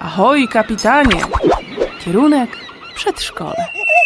Ahoj, kapitanie! Kierunek przedszkole.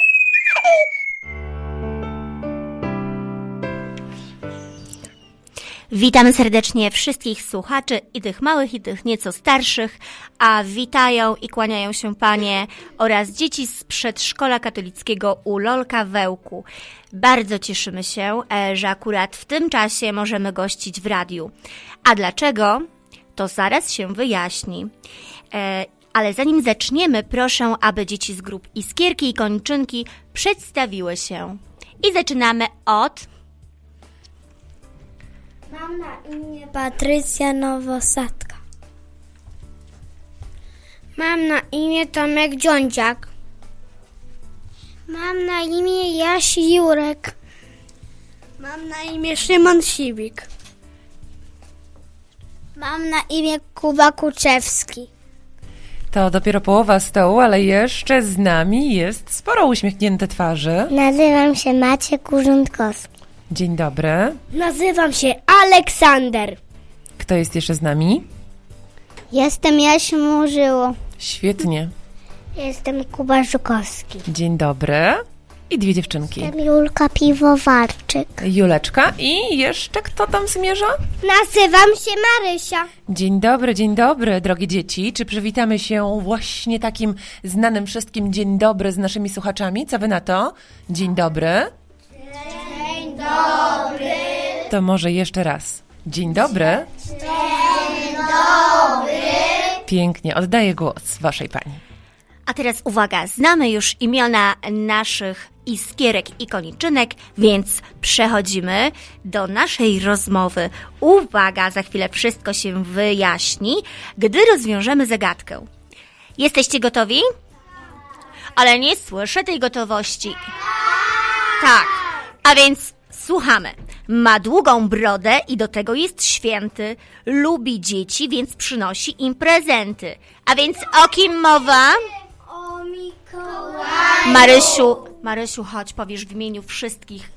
Witamy serdecznie wszystkich słuchaczy, i tych małych, i tych nieco starszych, a witają i kłaniają się panie oraz dzieci z przedszkola katolickiego u Lolka w Ełku. Bardzo cieszymy się, że akurat w tym czasie możemy gościć w radiu. A dlaczego? To zaraz się wyjaśni. Ale zanim zaczniemy, proszę, aby dzieci z grup Iskierki i Koniczynki przedstawiły się. I zaczynamy od... Mam na imię Patrycja Nowosadka. Mam na imię Tomek Dziądziak. Mam na imię Jaś Jurek. Mam na imię Szymon Siwik. Mam na imię Kuba Kuczewski. To dopiero połowa stołu, ale jeszcze z nami jest sporo uśmiechnięte twarzy. Nazywam się Maciek Urządkowski. Dzień dobry. Nazywam się Aleksander. Kto jest jeszcze z nami? Jestem Jaś Murzyło. Świetnie. Jestem Kuba Żukowski. Dzień dobry. I dwie dziewczynki. Jestem Julka Piwowarczyk. Juleczka i jeszcze kto tam zmierza? Nazywam się Marysia. Dzień dobry, drogie dzieci. Czy przywitamy się właśnie takim znanym wszystkim dzień dobry z naszymi słuchaczami? Co wy na to? Dzień dobry. Dzień dobry. To może jeszcze raz. Dzień dobry. Dzień dobry. Pięknie, oddaję głos waszej pani. A teraz uwaga, znamy już imiona naszych Iskierek i Koniczynek, więc przechodzimy do naszej rozmowy. Uwaga, za chwilę wszystko się wyjaśni, gdy rozwiążemy zagadkę. Jesteście gotowi? Ale nie słyszę tej gotowości. Tak, a więc słuchamy. Ma długą brodę i do tego jest święty. Lubi dzieci, więc przynosi im prezenty. A więc o kim mowa? O Mikołaju. Marysiu, chodź, powiesz w imieniu wszystkich.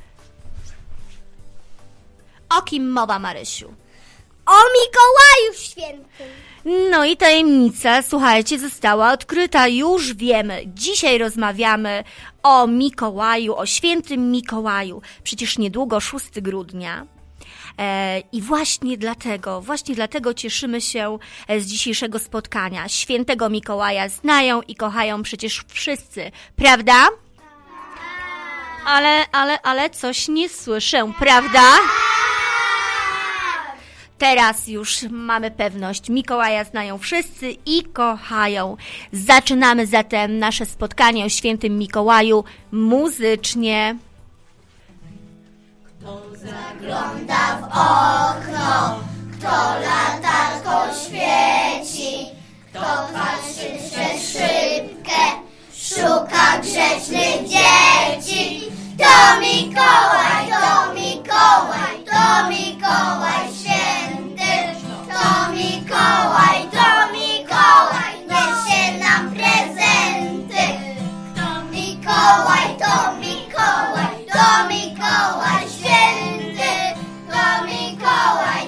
O kim mowa, Marysiu? O Mikołaju Świętym. No i tajemnica, słuchajcie, została odkryta. Już wiemy. Dzisiaj rozmawiamy o Mikołaju, o świętym Mikołaju. Przecież niedługo 6 grudnia. I właśnie dlatego cieszymy się z dzisiejszego spotkania. Świętego Mikołaja znają i kochają przecież wszyscy, prawda? Ale coś nie słyszę, prawda? Teraz już mamy pewność. Mikołaja znają wszyscy i kochają. Zaczynamy zatem nasze spotkanie o świętym Mikołaju muzycznie. Kto zagląda w okno, kto latarką świeci, kto patrzy przez szybkę, szuka grzecznych dzieci. To Mikołaj, to Mikołaj, to Mikołaj święty. To Mikołaj, to Mikołaj, niesie nam prezenty. To Mikołaj, to Mikołaj, to Mikołaj święty. To Mikołaj,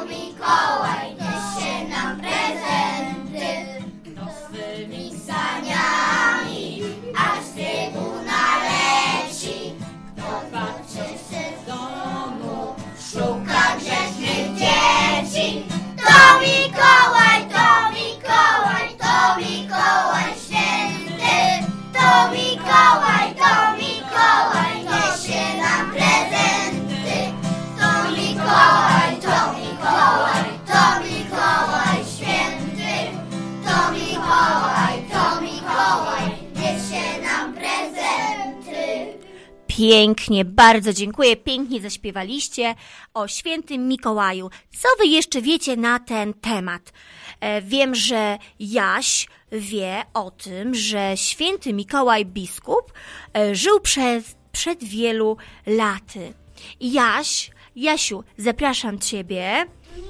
niesie nam prezenty. Kto swymi saniami aż z biegu naleci. Kto patrzy z domu, szuka grzecznych dzieci. To Mikołaj, to Mikołaj, to Mikołaj święty. To Mikołaj, niesie nam prezenty. To Mikołaj, to Mikołaj, to Mikołaj święty. To Mikołaj, niesie nam prezenty. Pięknie, bardzo dziękuję, pięknie zaśpiewaliście o świętym Mikołaju. Co wy jeszcze wiecie na ten temat? Wiem, że Jaś wie o tym, że święty Mikołaj biskup żył przed wielu laty. Jasiu, zapraszam ciebie.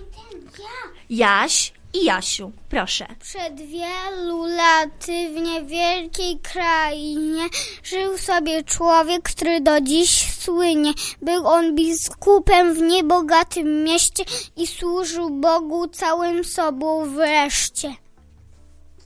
Jaś i Jasiu, proszę. Przed wielu laty w niewielkiej krainie żył sobie człowiek, który do dziś słynie. Był on biskupem w niebogatym mieście i służył Bogu całym sobą wreszcie.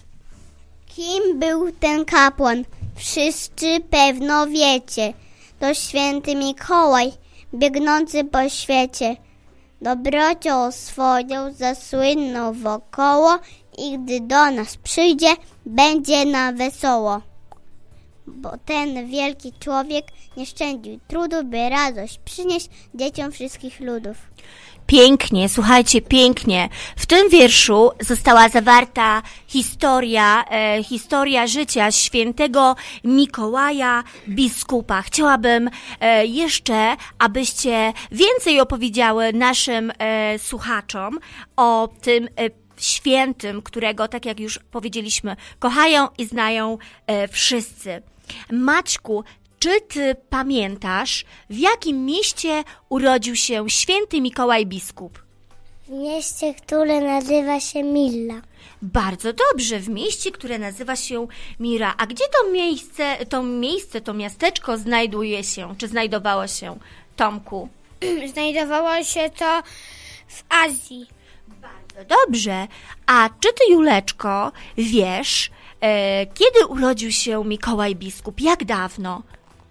Kim był ten kapłan? Wszyscy pewno wiecie. To święty Mikołaj, biegnący po świecie. Dobrocią swoją zasłynął wokoło i gdy do nas przyjdzie, będzie nam wesoło. Bo ten wielki człowiek nie szczędził trudu, by radość przynieść dzieciom wszystkich ludów. Pięknie, słuchajcie, pięknie. W tym wierszu została zawarta historia życia świętego Mikołaja biskupa. Chciałabym jeszcze, abyście więcej opowiedziały naszym słuchaczom o tym świętym, którego, tak jak już powiedzieliśmy, kochają i znają wszyscy. Maćku, czy ty pamiętasz, w jakim mieście urodził się święty Mikołaj biskup? W mieście, które nazywa się Milla. Bardzo dobrze, w mieście, które nazywa się Mira. A gdzie to miasteczko znajduje się, czy znajdowało się, Tomku? Znajdowało się to w Azji. Bardzo dobrze. A czy ty, Juleczko, wiesz, kiedy urodził się Mikołaj biskup? Jak dawno?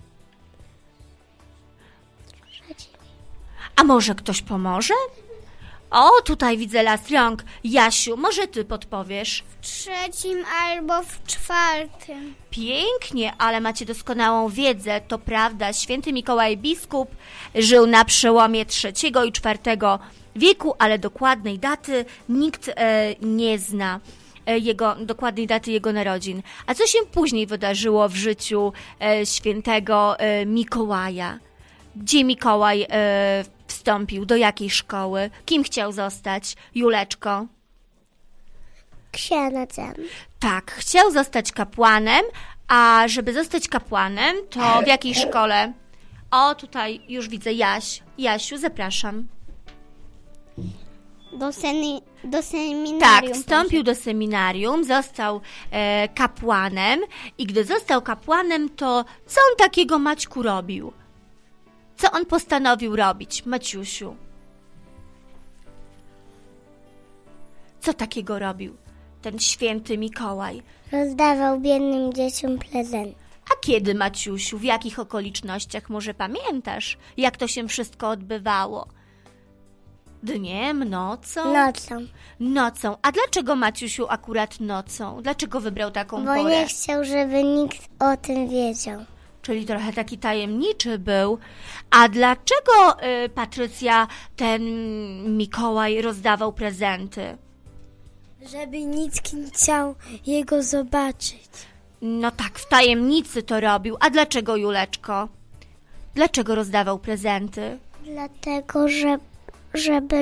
A może ktoś pomoże? O, tutaj widzę las rąk. Jasiu, może ty podpowiesz? W 3. albo w 4. Pięknie, ale macie doskonałą wiedzę. To prawda, święty Mikołaj biskup żył na przełomie III i IV wieku, ale dokładnej daty nikt nie zna. Dokładnej daty jego narodzin. A co się później wydarzyło w życiu świętego Mikołaja? Gdzie Mikołaj wstąpił? Do jakiej szkoły? Kim chciał zostać? Juleczko? Księdzem. Tak, chciał zostać kapłanem, a żeby zostać kapłanem, to w jakiej szkole? O, tutaj już widzę Jasiu, zapraszam. Do seminarium. Tak, wstąpił do seminarium, został kapłanem i gdy został kapłanem, to co on takiego, Maćku, robił? Co on postanowił robić, Maciusiu? Co takiego robił ten święty Mikołaj? Rozdawał biednym dzieciom prezenty. A kiedy, Maciusiu, w jakich okolicznościach, może pamiętasz, jak to się wszystko odbywało? Dniem, nocą? Nocą. A dlaczego, Maciusiu, akurat nocą? Dlaczego wybrał taką porę? Bo nie chciał, żeby nikt o tym wiedział. Czyli trochę taki tajemniczy był. A dlaczego, Patrycja, ten Mikołaj rozdawał prezenty? Żeby nikt nie chciał jego zobaczyć. No tak, w tajemnicy to robił. A dlaczego, Juleczko? Dlaczego rozdawał prezenty? Dlatego, żeby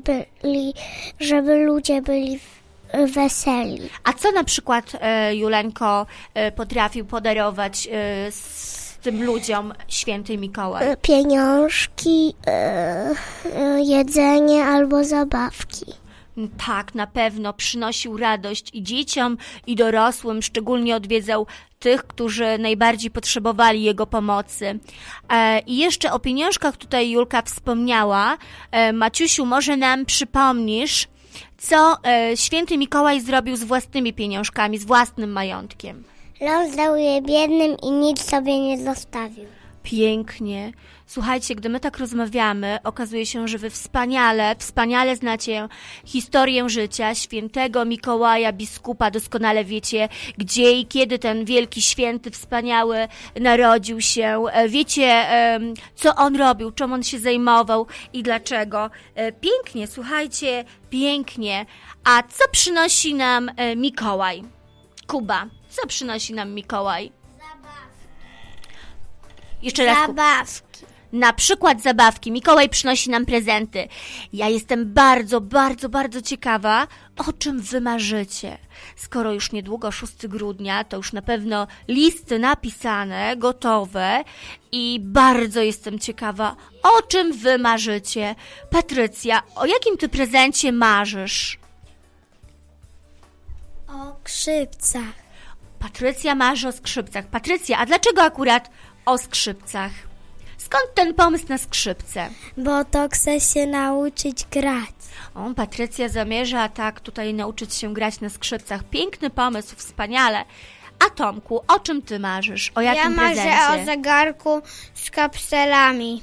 ludzie byli weseli. A co na przykład, Julenko, potrafił podarować z tym ludziom święty Mikołaj? Pieniążki, jedzenie albo zabawki. Tak, na pewno przynosił radość i dzieciom, i dorosłym. Szczególnie odwiedzał tych, którzy najbardziej potrzebowali jego pomocy. I jeszcze o pieniążkach tutaj Julka wspomniała. Maciusiu, może nam przypomnisz, co święty Mikołaj zrobił z własnymi pieniążkami, z własnym majątkiem? Rozdał je biednym i nic sobie nie zostawił. Pięknie. Słuchajcie, gdy my tak rozmawiamy, okazuje się, że wy wspaniale znacie historię życia świętego Mikołaja biskupa. Doskonale wiecie, gdzie i kiedy ten wielki święty, wspaniały narodził się. Wiecie, co on robił, czym on się zajmował i dlaczego. Pięknie, słuchajcie, pięknie. A co przynosi nam Mikołaj? Kuba, co przynosi nam Mikołaj? Jeszcze raz. Zabawki. Na przykład zabawki. Mikołaj przynosi nam prezenty. Ja jestem bardzo, bardzo, bardzo ciekawa, o czym wy marzycie. Skoro już niedługo 6 grudnia, to już na pewno listy napisane, gotowe i bardzo jestem ciekawa, o czym wy marzycie. Patrycja, o jakim ty prezencie marzysz? O skrzypcach. Patrycja marzy o skrzypcach. Patrycja, a dlaczego akurat o skrzypcach? Skąd ten pomysł na skrzypce? Bo to chcę się nauczyć grać. O, Patrycja zamierza tak tutaj nauczyć się grać na skrzypcach. Piękny pomysł, wspaniale. A Tomku, o czym ty marzysz? O jakim prezencie? Ja marzę o zegarku z kapselami.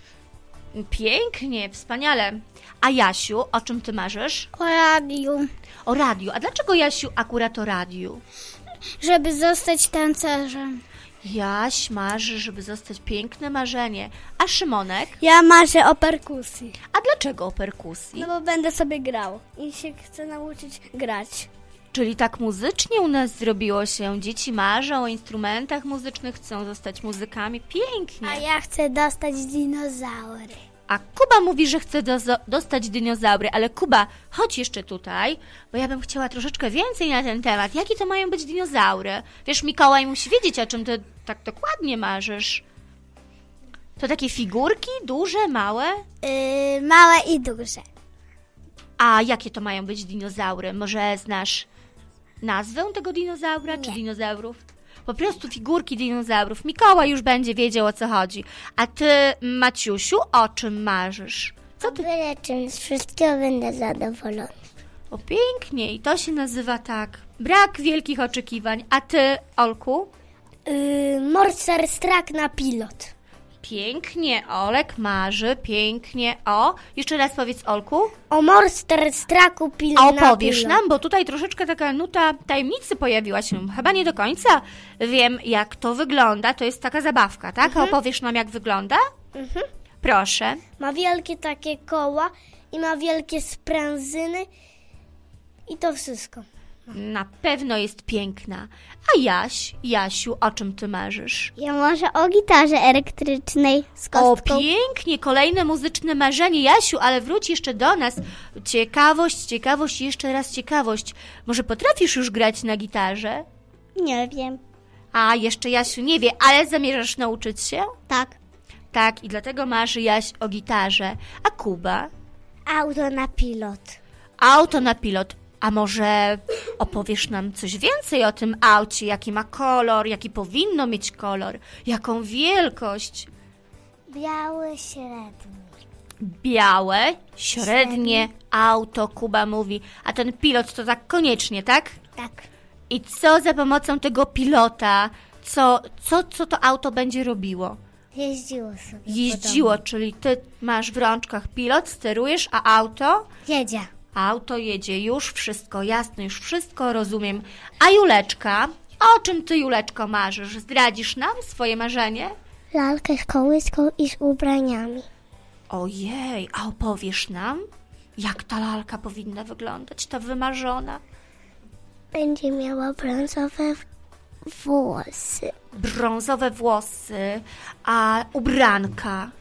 Pięknie, wspaniale. A Jasiu, o czym ty marzysz? O radiu. O radiu. A dlaczego, Jasiu, akurat o radiu? Żeby zostać tancerzem. Jaś marzy, żeby zostać, piękne marzenie. A Szymonek? Ja marzę o perkusji. A dlaczego o perkusji? No bo będę sobie grał i się chcę nauczyć grać. Czyli tak muzycznie u nas zrobiło się. Dzieci marzą o instrumentach muzycznych, chcą zostać muzykami. Pięknie. A ja chcę dostać dinozaury. A Kuba mówi, że chce dostać dinozaury, ale Kuba, chodź jeszcze tutaj, bo ja bym chciała troszeczkę więcej na ten temat. Jakie to mają być dinozaury? Wiesz, Mikołaj musi wiedzieć, o czym ty tak dokładnie marzysz. To takie figurki, duże, małe? Małe i duże. A jakie to mają być dinozaury? Może znasz nazwę tego dinozaura, czy dinozaurów? Po prostu figurki dinozaurów. Mikołaj już będzie wiedział, o co chodzi. A ty, Maciusiu, o czym marzysz? Co ty? Byle czym, z wszystkiego będę zadowolony. O, pięknie. I to się nazywa tak. Brak wielkich oczekiwań. A ty, Olku? Morser Strak na pilot. Pięknie. Olek marzy. Pięknie. O, jeszcze raz powiedz, Olku. O Morser Straku pilot. A opowiesz nam, bo tutaj troszeczkę taka nuta tajemnicy pojawiła się. Chyba nie do końca wiem, jak to wygląda. To jest taka zabawka, tak? A opowiesz nam, jak wygląda? Proszę. Ma wielkie takie koła i ma wielkie sprężyny i to wszystko. Na pewno jest piękna. A Jasiu, o czym ty marzysz? Ja marzę o gitarze elektrycznej z kostką. O, pięknie, kolejne muzyczne marzenie. Jasiu, ale wróć jeszcze do nas. Ciekawość i jeszcze raz ciekawość. Może potrafisz już grać na gitarze? Nie wiem. A, jeszcze Jasiu nie wie, ale zamierzasz nauczyć się? Tak. Tak, i dlatego marzy Jaś o gitarze. A Kuba? Auto na pilot. Auto na pilot. A może opowiesz nam coś więcej o tym aucie? Jaki ma kolor, jaki powinno mieć kolor, jaką wielkość? Biały, średni. Białe, średnie auto, Kuba mówi. A ten pilot to tak koniecznie, tak? Tak. I co za pomocą tego pilota, co to auto będzie robiło? Jeździło sobie. Jeździło, czyli ty masz w rączkach pilot, sterujesz, a auto? Jedzie. Auto jedzie, już wszystko jasne, już wszystko rozumiem. A Juleczka? O czym ty, Juleczko, marzysz? Zdradzisz nam swoje marzenie? Lalkę z kołyską i z ubraniami. Ojej, a opowiesz nam, jak ta lalka powinna wyglądać, ta wymarzona? Będzie miała brązowe włosy. Brązowe włosy, a ubranka?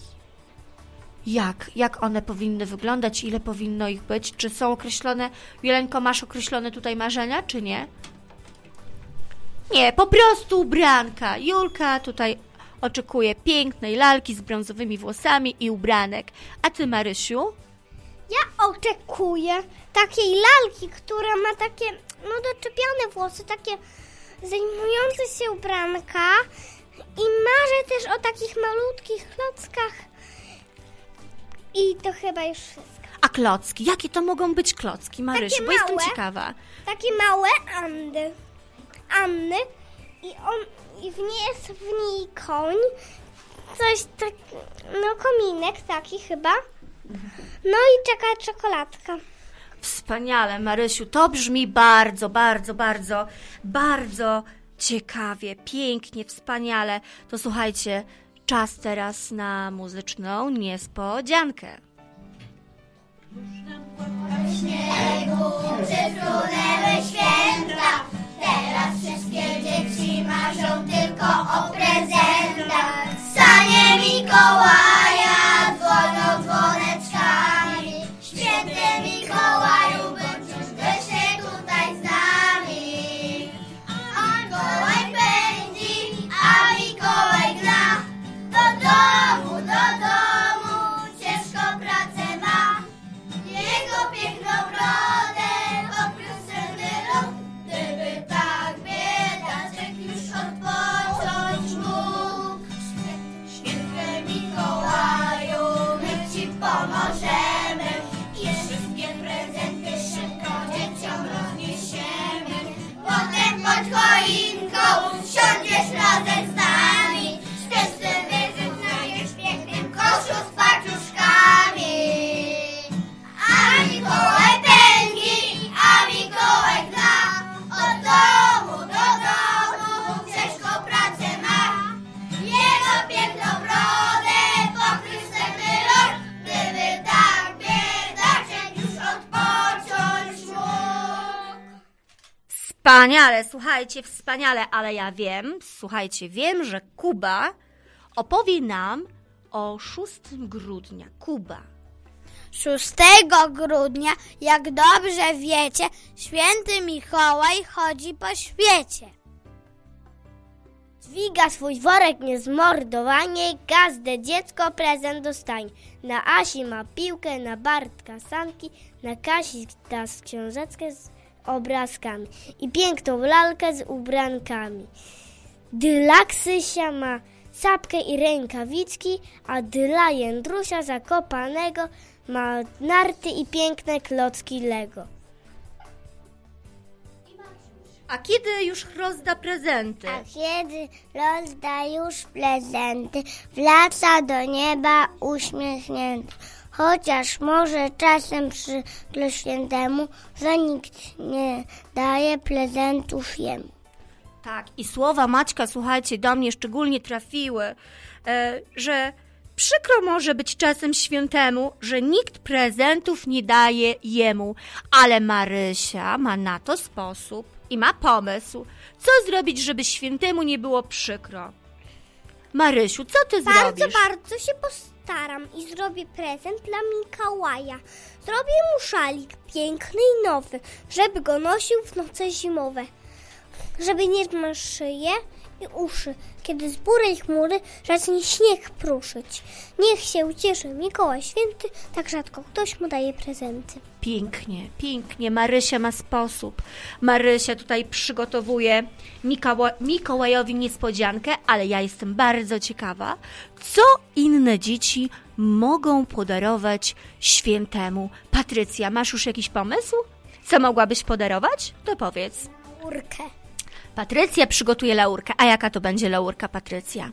Jak one powinny wyglądać? Ile powinno ich być? Czy są określone? Juleńko, masz określone tutaj marzenia, czy nie? Nie, po prostu ubranka. Julka tutaj oczekuje pięknej lalki z brązowymi włosami i ubranek. A ty, Marysiu? Ja oczekuję takiej lalki, która ma takie, doczepiane włosy, takie zajmujące się ubranka i marzę też o takich malutkich klockach i to chyba już wszystko. A klocki? Jakie to mogą być klocki, Marysiu? Takie Bo jestem małe. ciekawa. Takie małe Anny i w niej jest w niej koń, coś tak, kominek taki chyba, no i czeka czekoladka. Wspaniale, Marysiu. To brzmi bardzo, bardzo, bardzo, bardzo ciekawie, pięknie, wspaniale. To słuchajcie, czas teraz na muzyczną niespodziankę. Przysunęły święta, teraz wszystkie dzieci marzą tylko o prezentach. Sanie Mikołaja dzwonią dzwoneczkami. Święty Mikołaju, bądź już wreszcie tutaj z nami. A Mikołaj pędzi, a Mikołaj gra. Do domu, ciężko pracę ma. Jego piękną brodę pokrył Wspaniale, słuchajcie, wspaniale, ale ja wiem, że Kuba opowie nam o 6 grudnia. Kuba. 6 grudnia, jak dobrze wiecie, święty Mikołaj chodzi po świecie. Dźwiga swój worek niezmordowanie, każde dziecko prezent dostanie. Na Asi ma piłkę, na Bartka sanki, na Kasi das książeczkę z obrazkami i piękną lalkę z ubrankami. Dla Ksysia ma czapkę i rękawiczki, a dla Jędrusia Zakopanego ma narty i piękne klocki Lego. A kiedy już rozda prezenty? A kiedy rozda już prezenty, wraca do nieba uśmiechnięty. Chociaż może czasem przyśle świętemu, że nikt nie daje prezentów jemu. Tak, i słowa Maćka, słuchajcie, do mnie szczególnie trafiły, że przykro może być czasem świętemu, że nikt prezentów nie daje jemu, ale Marysia ma na to sposób i ma pomysł, co zrobić, żeby świętemu nie było przykro. Marysiu, co ty zrobisz? Bardzo się postaram i zrobię prezent dla Mikołaja. Zrobię mu szalik piękny i nowy, żeby go nosił w noce zimowe. Żeby nie dmać szyję i uszy, kiedy z burej chmury zacznie śnieg pruszyć. Niech się ucieszy Mikołaj Święty, tak rzadko ktoś mu daje prezenty. Pięknie, pięknie. Marysia ma sposób. Marysia tutaj przygotowuje Mikołajowi niespodziankę, ale ja jestem bardzo ciekawa, co inne dzieci mogą podarować świętemu. Patrycja, masz już jakiś pomysł? Co mogłabyś podarować? To powiedz. Laurkę. Patrycja przygotuje laurkę. A jaka to będzie laurka, Patrycja?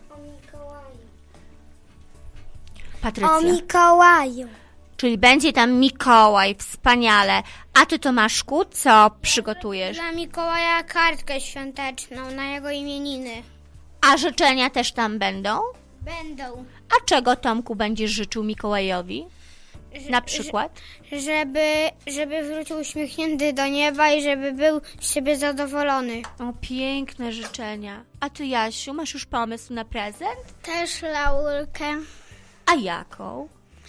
Patrycja. O Mikołaju. Czyli będzie tam Mikołaj, wspaniale. A ty, Tomaszku, co przygotujesz? Dla Mikołaja kartkę świąteczną na jego imieniny. A życzenia też tam będą? Będą. A czego, Tomku, będziesz życzył Mikołajowi? Na przykład? Żeby wrócił uśmiechnięty do nieba i żeby był z siebie zadowolony. O, piękne życzenia. A ty, Jasiu, masz już pomysł na prezent? Też laurkę. A jaką?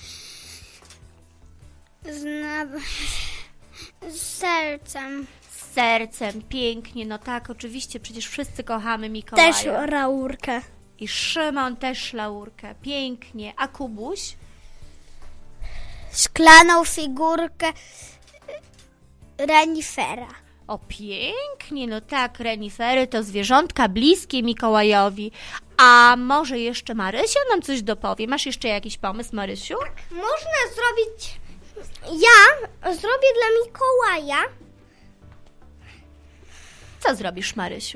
Z sercem. Z sercem, pięknie. No tak, oczywiście, przecież wszyscy kochamy Mikołaja. Też laurkę. I Szymon też laurkę. Pięknie. A Kubuś? Szklaną figurkę renifera. O, pięknie, no tak, renifery to zwierzątka bliskie Mikołajowi. A może jeszcze Marysia nam coś dopowie? Masz jeszcze jakiś pomysł, Marysiu? Można zrobić... Ja zrobię dla Mikołaja Co zrobisz, Marysiu?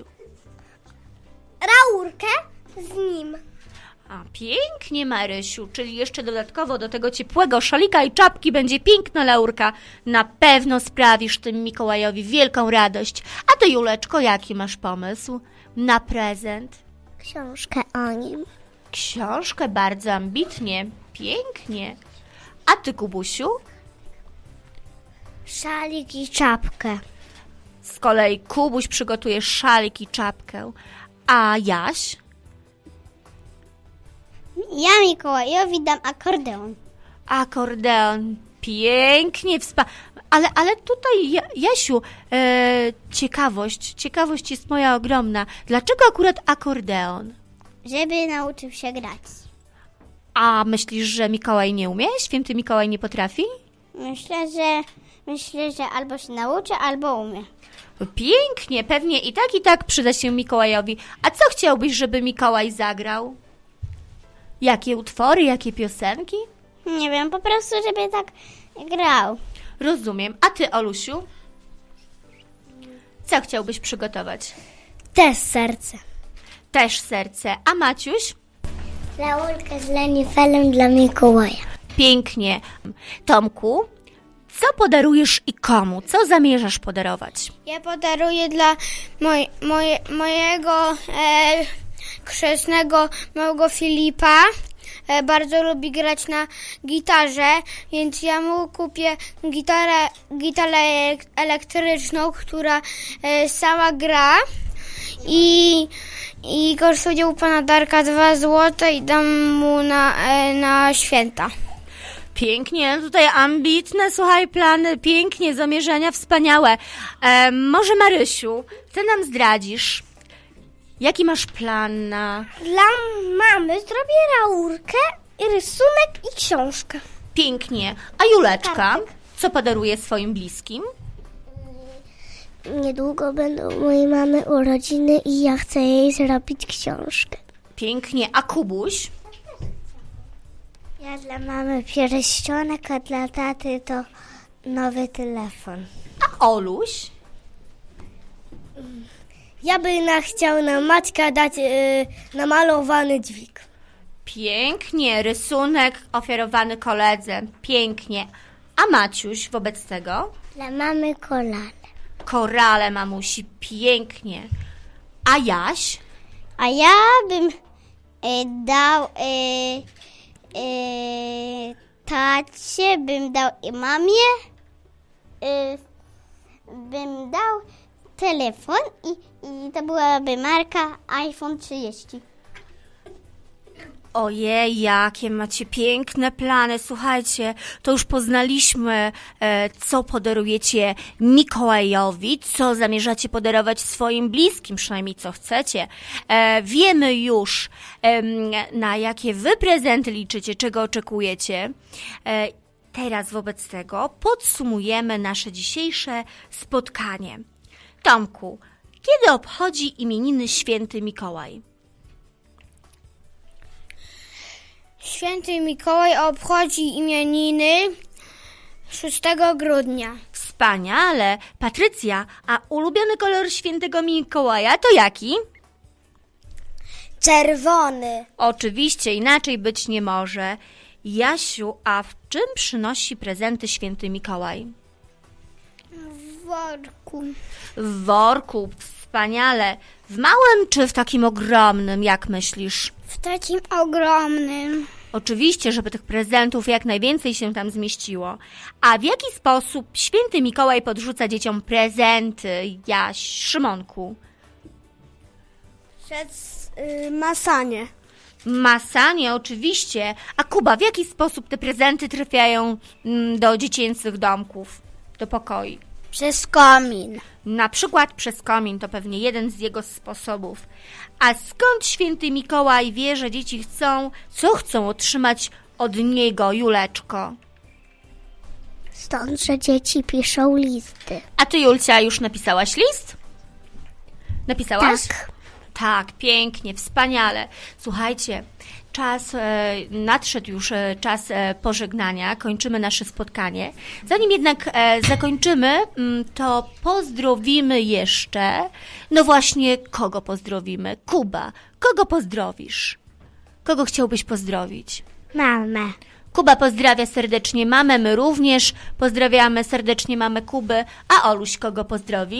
laurkę z nim. A, pięknie, Marysiu, czyli jeszcze dodatkowo do tego ciepłego szalika i czapki będzie piękna laurka. Na pewno sprawisz tym Mikołajowi wielką radość. A ty, Juleczko, jaki masz pomysł na prezent? Książkę o nim. Książkę, bardzo ambitnie, pięknie. A ty, Kubusiu? Szalik i czapkę. Z kolei Kubuś przygotuje szalik i czapkę. A Jaś? Ja Mikołajowi dam akordeon. Akordeon. Pięknie, ale tutaj, Jasiu, ciekawość jest moja ogromna. Dlaczego akurat akordeon? Żeby nauczył się grać. A myślisz, że Mikołaj nie umie? Święty Mikołaj nie potrafi? Myślę, że albo się nauczy, albo umie. Pięknie, pewnie i tak przyda się Mikołajowi. A co chciałbyś, żeby Mikołaj zagrał? Jakie utwory, jakie piosenki? Nie wiem, po prostu, żeby tak grał. Rozumiem. A ty, Olusiu? Co chciałbyś przygotować? Też serce. Też serce. A Maciuś? Laurkę z reniferem dla Mikołaja. Pięknie. Tomku, co podarujesz i komu? Co zamierzasz podarować? Ja podaruję dla mojego chrzestnego małego Filipa bardzo lubi grać na gitarze, więc ja mu kupię gitarę elektryczną, która sama gra i kosztuje u pana Darka 2 zł i dam mu na święta. Pięknie, tutaj ambitne, słuchaj, plany, pięknie, zamierzenia wspaniałe. Może Marysiu, ty nam zdradzisz, jaki masz plan na... Dla mamy zrobię laurkę, rysunek i książkę. Pięknie. A Juleczka, co podaruje swoim bliskim? Niedługo będą mojej mamy urodziny i ja chcę jej zrobić książkę. Pięknie. A Kubuś? Ja dla mamy pierścionek, a dla taty to nowy telefon. A Oluś? Ja bym chciał na Maćka dać namalowany dźwig. Pięknie. Rysunek ofiarowany koledze. Pięknie. A Maciuś wobec tego? Dla mamy kolana. Korale mamusi. Pięknie. A Jaś? A ja bym dał tacie, bym dał i mamie, bym dał telefon i to byłaby marka iPhone 30. Ojej, jakie macie piękne plany. Słuchajcie, to już poznaliśmy, co podarujecie Mikołajowi, co zamierzacie podarować swoim bliskim, przynajmniej co chcecie. Wiemy już, na jakie wy prezenty liczycie, czego oczekujecie. Teraz wobec tego podsumujemy nasze dzisiejsze spotkanie. Tomku, kiedy obchodzi imieniny święty Mikołaj? Święty Mikołaj obchodzi imieniny 6 grudnia. Wspaniale. Patrycja, a ulubiony kolor świętego Mikołaja to jaki? Czerwony. Oczywiście, inaczej być nie może. Jasiu, a w czym przynosi prezenty święty Mikołaj? W worku. W worku. Wspaniale. W małym czy w takim ogromnym, jak myślisz? W takim ogromnym. Oczywiście, żeby tych prezentów jak najwięcej się tam zmieściło. A w jaki sposób święty Mikołaj podrzuca dzieciom prezenty, Jaś, Szymonku? Przez masanie. Masanie, oczywiście. A Kuba, w jaki sposób te prezenty trafiają do dziecięcych domków, do pokoi? Przez komin. Na przykład przez komin, to pewnie jeden z jego sposobów. A skąd święty Mikołaj wie, że dzieci co chcą otrzymać od niego, Juleczko? Stąd, że dzieci piszą listy. A ty, Julcia, już napisałaś list? Napisałaś? Tak. Tak, pięknie, wspaniale. Słuchajcie, nadszedł już czas pożegnania, kończymy nasze spotkanie. Zanim jednak zakończymy, to pozdrowimy jeszcze, no właśnie, kogo pozdrowimy? Kuba, kogo pozdrowisz? Kogo chciałbyś pozdrowić? Mamę. Kuba pozdrawia serdecznie mamę, my również pozdrawiamy serdecznie mamę Kuby, a Oluś kogo pozdrowi?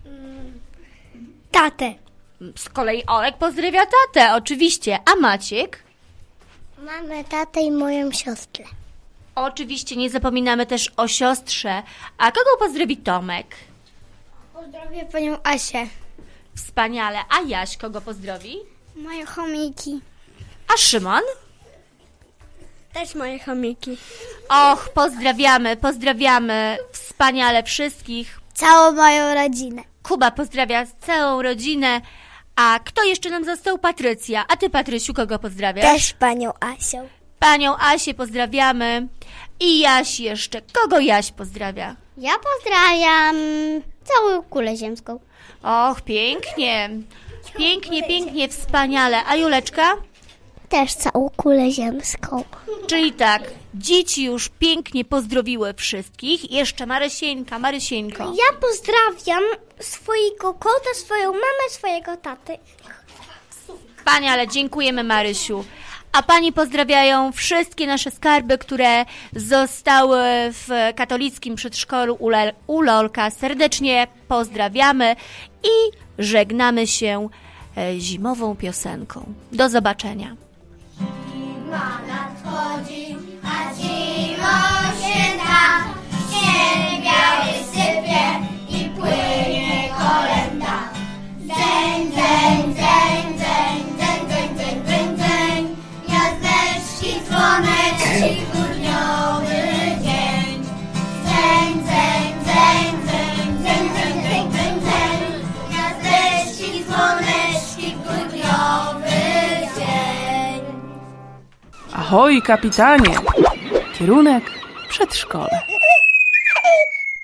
Tatę. Z kolei Olek pozdrawia tatę, oczywiście, a Maciek? Mamę, tatę i moją siostrę. Oczywiście nie zapominamy też o siostrze. A kogo pozdrowi Tomek? Pozdrowię panią Asię. Wspaniale. A Jaś kogo pozdrowi? Moje chomiki. A Szymon? Też moje chomiki. Och, pozdrawiamy wspaniale wszystkich. Całą moją rodzinę. Kuba pozdrawia całą rodzinę. A kto jeszcze nam został? Patrycja. A ty, Patrysiu, kogo pozdrawiasz? Też panią Asią. Panią Asię pozdrawiamy. I Jaś jeszcze. Kogo Jaś pozdrawia? Ja pozdrawiam całą kulę ziemską. Och, pięknie. Pięknie, wspaniale. A Juleczka? Też całą kulę ziemską. Czyli tak, dzieci już pięknie pozdrowiły wszystkich. Jeszcze Marysieńko. Ja pozdrawiam swojego kota, swoją mamę, swojego taty. Pani, ale dziękujemy, Marysiu. A pani pozdrawiają wszystkie nasze skarby, które zostały w katolickim przedszkolu u Lolka. Serdecznie pozdrawiamy i żegnamy się zimową piosenką. Do zobaczenia. zima nadchodzi, a zimą święta, śnieg biały sypie i płynie kolęda. Dzeń, dzeń, dzeń, dzeń, dzeń, dzeń, dzeń, dzeń, dzeń, gwiazdeczki, dzwoneczki, grudniowy dzień. Dzeń, dzeń, dzeń, dzeń, dzeń, dzeń, dzeń, dzeń, dzeń, gwiazdeczki, dzwoneczki, grudniowy dzień. Ahoj, kapitanie! Kierunek przedszkole.